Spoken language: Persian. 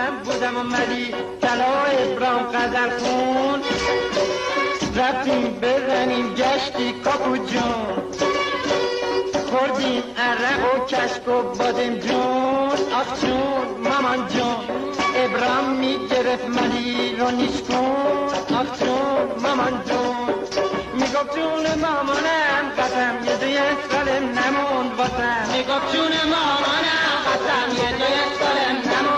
من بودم اومدی کلا ابرام غزل خون رفتیم بزنیم گشتی کاکو جون خوردیم عرق و کشک و بادم جون آخ جون مامان جون ابرام میگرفت ملی رو نیش کن آخ جون مامان جون میگفت جون مامانم قسم یه دوی سالم نموند باسم میگفت جون مامانم قسم یه دوی سالم نموند